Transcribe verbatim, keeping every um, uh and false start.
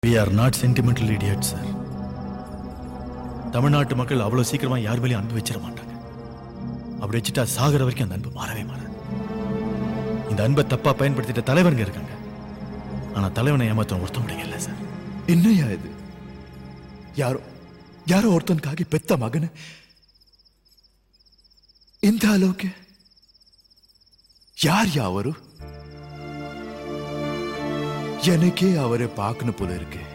We are not sentimental idiots, sir. தமிழ்நாட்டு மக்கள் அவ்வளவு சீக்கிரமா யார் மேலேயும் அன்பு வச்சிட மாட்டாங்க. அப்படி வச்சுட்டா சாகர வரைக்கும் அந்த அன்பு மாறவே மாறாது. இந்த அன்பை தப்பா பயன்படுத்திட்ட தலைவருங்க இருக்காங்க. ஆனா தலைவனை ஏமாத்த ஒருத்தன் முடியல இல்ல சார். என்னையா இது? யாரோ ಯಾರೋ ಒರ್ತನಕ್ಕಾಗಿ ಪೆತ್ತ ಮಗನ ಇಂಥ ಲೋಕೆ யார் யாவரு எனக்கே அவரை பார்க்கணும் போல இருக்கு.